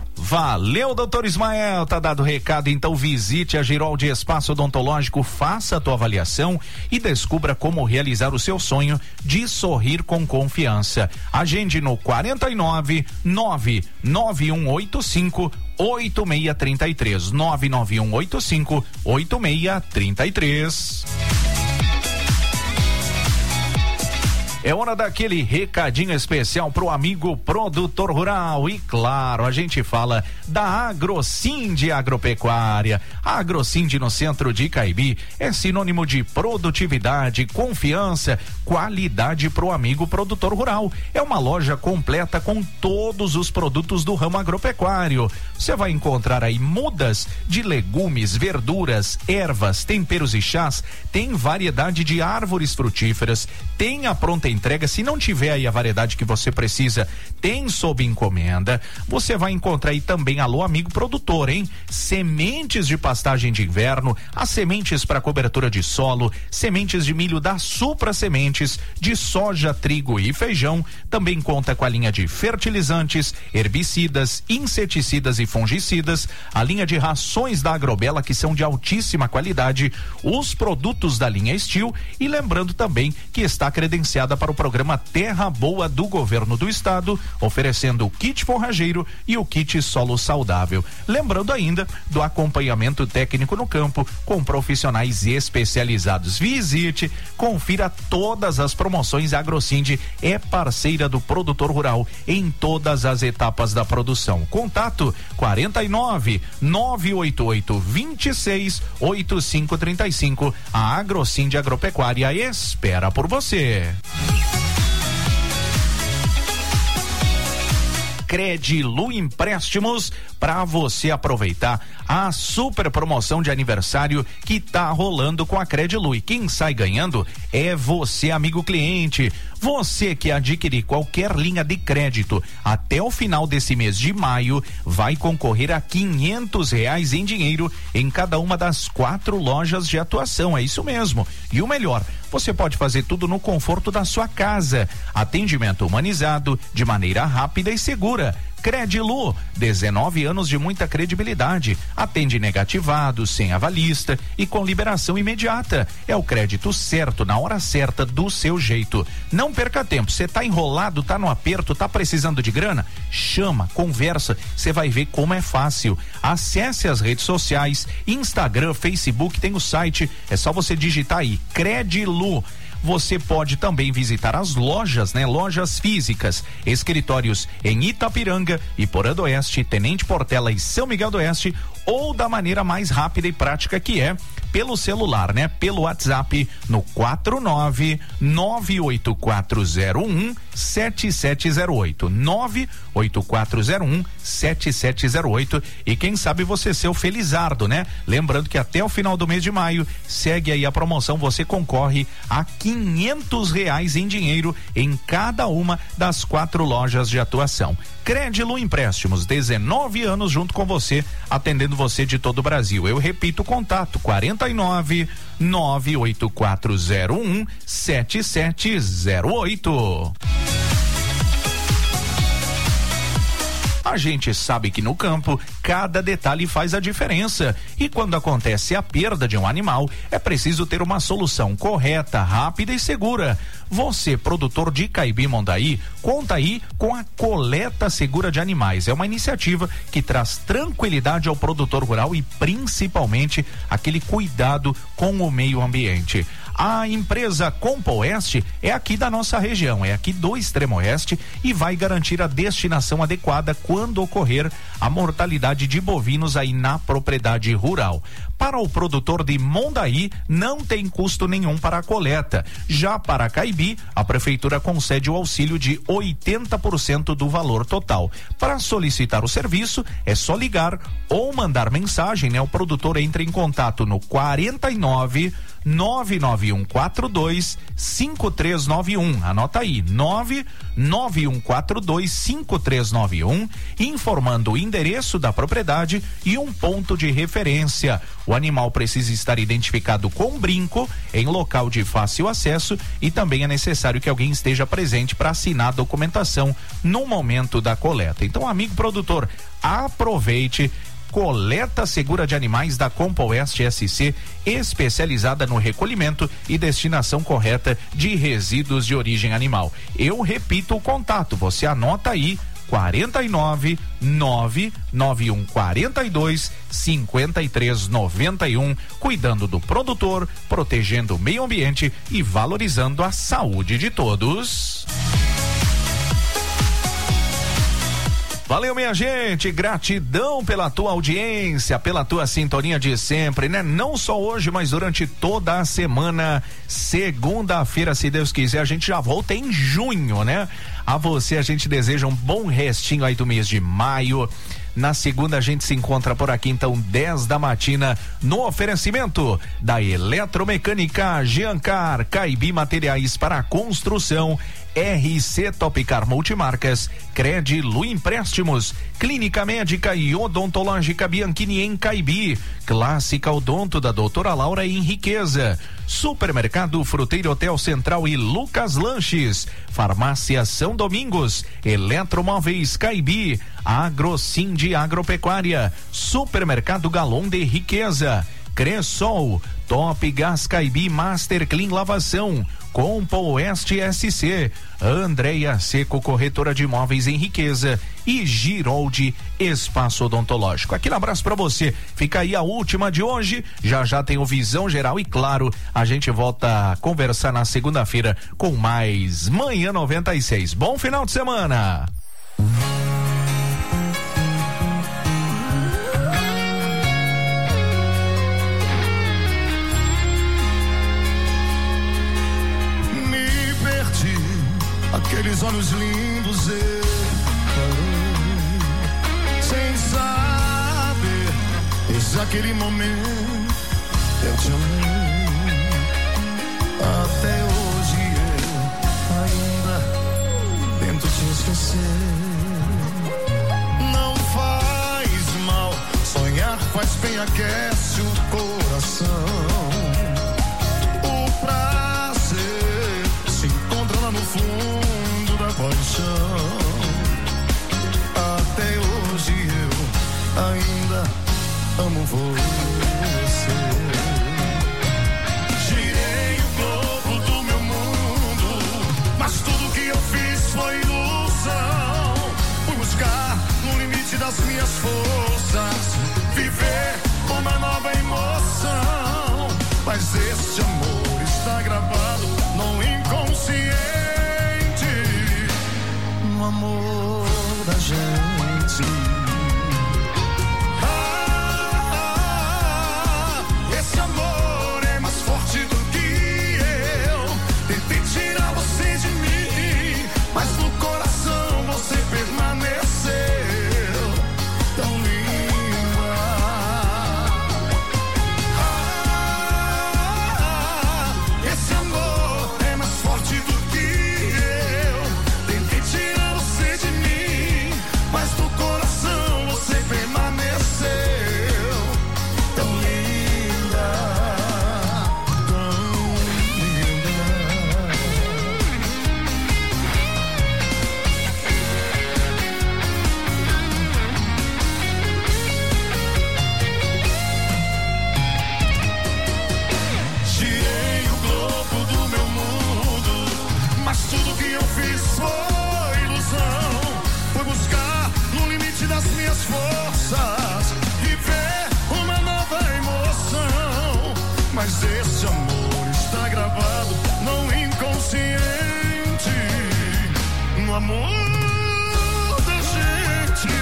Valeu, doutor Ismael, tá dado o recado. Então visite a Giroldi Espaço Odontológico, faça a tua avaliação e descubra como realizar o seu sonho de sorrir com confiança. Agende no 49 99185 8633 99185 8633. É hora daquele recadinho especial pro amigo produtor rural. E claro, a gente fala da AgroSind Agropecuária. A AgroSind no centro de Caibi é sinônimo de produtividade, confiança, qualidade pro amigo produtor rural. É uma loja completa com todos os produtos do ramo agropecuário. Você vai encontrar aí mudas de legumes, verduras, ervas, temperos e chás. Tem variedade de árvores frutíferas. Tem a pronta entrega. Se não tiver aí a variedade que você precisa, tem sob encomenda. Você vai encontrar aí também, alô amigo produtor, hein? Sementes de pastagem de inverno, as sementes para cobertura de solo, sementes de milho da Supra Sementes, de soja, trigo e feijão. Também conta com a linha de fertilizantes, herbicidas, inseticidas e fungicidas, a linha de rações da Agrobela, que são de altíssima qualidade, os produtos da linha Steel, e lembrando também que está credenciada para o programa Terra Boa do Governo do Estado, oferecendo o kit forrageiro e o kit solo saudável. Lembrando ainda do acompanhamento técnico no campo com profissionais especializados. Visite, confira todas as promoções. A AgroSind é parceira do produtor rural em todas as etapas da produção. Contato 49 988 26 8535. A AgroSind Agropecuária espera por você. Credilu Empréstimos, para você aproveitar a super promoção de aniversário que tá rolando com a Credilu. E quem sai ganhando é você, amigo cliente. Você que adquirir qualquer linha de crédito até o final desse mês de maio vai concorrer a R$500 em dinheiro em cada uma das 4 lojas de atuação. É isso mesmo. E o melhor, você pode fazer tudo no conforto da sua casa. Atendimento humanizado, de maneira rápida e segura. Credilu, 19 anos de muita credibilidade. Atende negativado, sem avalista e com liberação imediata. É o crédito certo, na hora certa, do seu jeito. Não perca tempo. Você tá enrolado, tá no aperto, tá precisando de grana? Chama, conversa, você vai ver como é fácil. Acesse as redes sociais, Instagram, Facebook, tem o site. É só você digitar aí, Credilu. você pode também visitar as lojas, né? Lojas físicas, escritórios em Itapiranga, Iporã do Oeste, Tenente Portela e São Miguel do Oeste, ou da maneira mais rápida e prática, que é pelo celular, né? Pelo WhatsApp no 49984017708, 984017708, e quem sabe você ser o felizardo, né? Lembrando que até o final do mês de maio segue aí a promoção, você concorre a R$500 em dinheiro em cada uma das 4 lojas de atuação. Crédilo Empréstimos, 19 anos junto com você, atendendo você de todo o Brasil. Eu repito o contato, 49984017708. A gente sabe que no campo, cada detalhe faz a diferença. E quando acontece a perda de um animal, é preciso ter uma solução correta, rápida e segura. Você, produtor de Caibi Mondaí, conta aí com a Coleta Segura de Animais. É uma iniciativa que traz tranquilidade ao produtor rural e principalmente aquele cuidado com o meio ambiente. A empresa Compoeste é aqui da nossa região, é aqui do Extremo Oeste, e vai garantir a destinação adequada quando ocorrer a mortalidade de bovinos aí na propriedade rural. Para o produtor de Mondaí, não tem custo nenhum para a coleta. Já para Caibi, a prefeitura concede o auxílio de 80% do valor total. Para solicitar o serviço, é só ligar ou mandar mensagem, né? O produtor entra em contato no 49991425391. Anota aí, 991425391, informando o endereço da propriedade e um ponto de referência. O animal precisa estar identificado com brinco em local de fácil acesso, e também é necessário que alguém esteja presente para assinar a documentação no momento da coleta. Então, amigo produtor, aproveite. Coleta Segura de Animais da Compoeste SC, especializada no recolhimento e destinação correta de resíduos de origem animal. Eu repito o contato, você anota aí, 49991425391, cuidando do produtor, protegendo o meio ambiente e valorizando a saúde de todos. Valeu, minha gente, gratidão pela tua audiência, pela tua sintonia de sempre, né? Não só hoje, mas durante toda a semana. Segunda-feira, se Deus quiser, a gente já volta em junho, né? A você a gente deseja um bom restinho aí do mês de maio. Na segunda a gente se encontra por aqui, então, 10 da matina, no oferecimento da Eletromecânica Giancar, Caibi Materiais para Construção, RC Topcar Multimarcas, Credilu Empréstimos, Clínica Médica e Odontológica Bianchini em Caibi, Clássica Odonto da doutora Laura em Riqueza, Supermercado Fruteiro Hotel Central e Lucas Lanches, Farmácia São Domingos, Eletromóveis Caibi, AgroCinde Agropecuária, Supermercado Galon de Riqueza, Cressol, Top Gás Caibi, Master Clean Lavação, Compo Oeste SC, Andréia Seco Corretora de Imóveis em Riqueza e Giroldi Espaço Odontológico. Aquele abraço pra você, fica aí a última de hoje, já tem o Visão Geral e, claro, a gente volta a conversar na segunda-feira com mais Manhã 96. Bom final de semana! Aqueles olhos lindos eu parei, sem saber, desde aquele momento eu te amei. Até hoje eu ainda tento te esquecer. Não faz mal, sonhar faz bem, aquece o coração. O prazer se encontra lá no fundo da paixão. Até hoje eu ainda amo você. Girei o globo do meu mundo, mas tudo que eu fiz foi ilusão. Fui buscar no limite das minhas forças, viver uma nova emoção. Mas este amor está gravado, não da gente. Esse amor é mais forte do que eu. Tentei tirar você de mim, mas no coração você permaneceu tão linda. Esse amor é mais forte do que eu. Tentei tirar você de mim, mas no coração você permaneceu tão linda, tão linda. Tirei o globo do meu mundo, mas tudo que eu fiz foi ilusão. Foi buscar no limite das minhas forças e ver uma nova emoção. Mas esse amor está gravado no inconsciente, no amor da gente.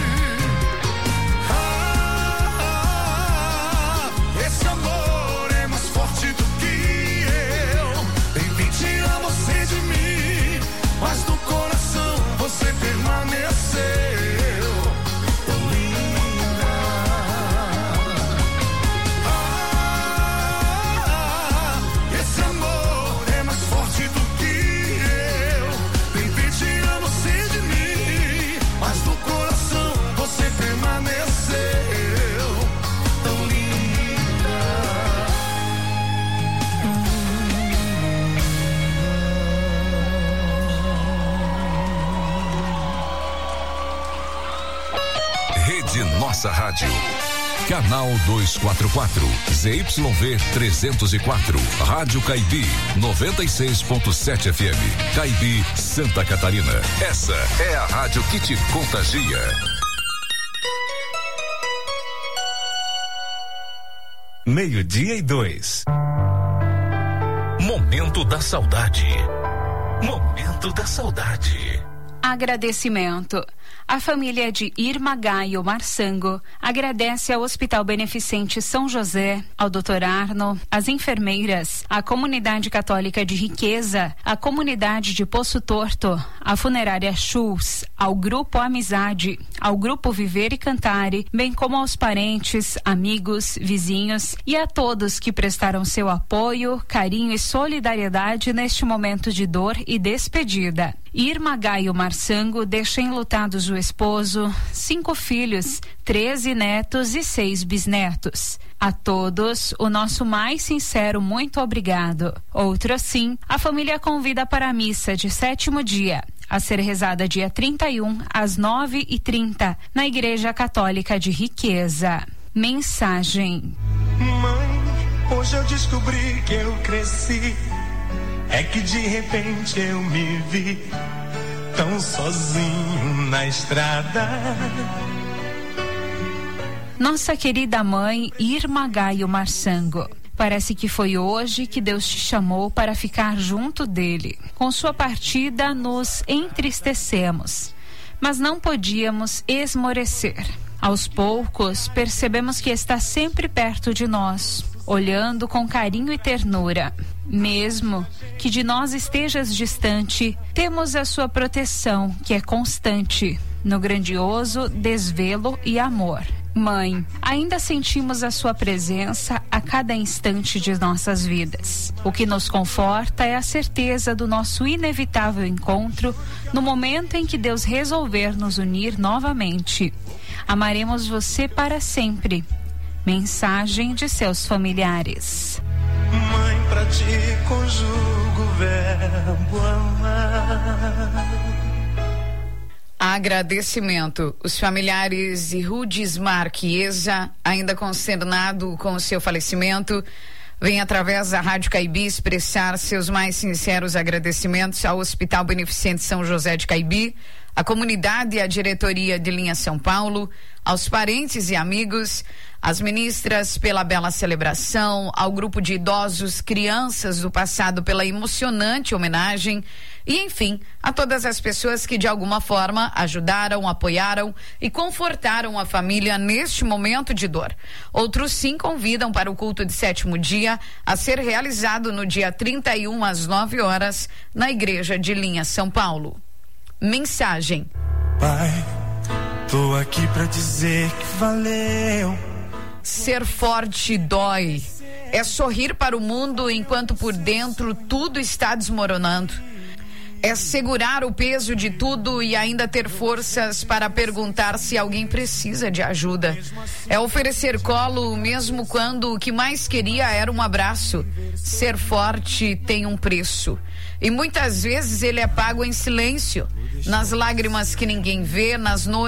Esse amor é mais forte do que eu. Tentei tirar você de mim, mas no coração você permaneceu tão linda. Esse amor é mais forte do que eu. Tentei tirar você de mim, mas no coração você permaneceu tão linda. Rede Nossa Rádio. Canal 244, ZYV 304, Rádio Caibi 96.7 FM, Caibi, Santa Catarina. Essa é a rádio que te contagia. Meio-dia e 2. Momento da saudade. Momento da saudade. Agradecimento. A família de Irma Gaio Marçango agradece ao Hospital Beneficente São José, ao Dr. Arno, às enfermeiras, à comunidade católica de Riqueza, à comunidade de Poço Torto, à funerária Schultz, ao Grupo Amizade, ao Grupo Viver e Cantare, bem como aos parentes, amigos, vizinhos e a todos que prestaram seu apoio, carinho e solidariedade neste momento de dor e despedida. Irma Gaio Marçango deixa enlutados o esposo, 5 filhos, 13 netos e 6 bisnetos. A todos, o nosso mais sincero muito obrigado. Outro assim, a família convida para a missa de 7º dia, a ser rezada dia 31, às 9h30, na Igreja Católica de Riqueza. Mensagem. Mãe, hoje eu descobri que eu cresci. É que de repente eu me vi tão sozinho na estrada. Nossa querida mãe Irma Gaio Marçango, parece que foi hoje que Deus te chamou para ficar junto dele. Com sua partida nos entristecemos, mas não podíamos esmorecer. Aos poucos percebemos que está sempre perto de nós, olhando com carinho e ternura. Mesmo que de nós estejas distante, temos a sua proteção, que é constante, no grandioso desvelo e amor. Mãe, ainda sentimos a sua presença a cada instante de nossas vidas. O que nos conforta é a certeza do nosso inevitável encontro no momento em que Deus resolver nos unir novamente. Amaremos você para sempre. Mensagem de seus familiares. Mãe, pra ti conjugo o verbo amar. Agradecimento. Os familiares de Rudismar Chiesa, ainda consternado com o seu falecimento, vêm através da Rádio Caibi expressar seus mais sinceros agradecimentos ao Hospital Beneficente São José de Caibi, à comunidade e à diretoria de Linha São Paulo, aos parentes e amigos, às ministras pela bela celebração, ao grupo de idosos, crianças do passado pela emocionante homenagem e, enfim, a todas as pessoas que de alguma forma ajudaram, apoiaram e confortaram a família neste momento de dor. Outros sim convidam para o culto de 7º dia a ser realizado no dia 31 às 9 horas na Igreja de Linha São Paulo. Mensagem: Pai, tô aqui pra dizer que valeu. Ser forte dói. É sorrir para o mundo enquanto por dentro tudo está desmoronando. É segurar o peso de tudo e ainda ter forças para perguntar se alguém precisa de ajuda. É oferecer colo mesmo quando o que mais queria era um abraço. Ser forte tem um preço. E muitas vezes ele é pago em silêncio, nas lágrimas que ninguém vê, nas noites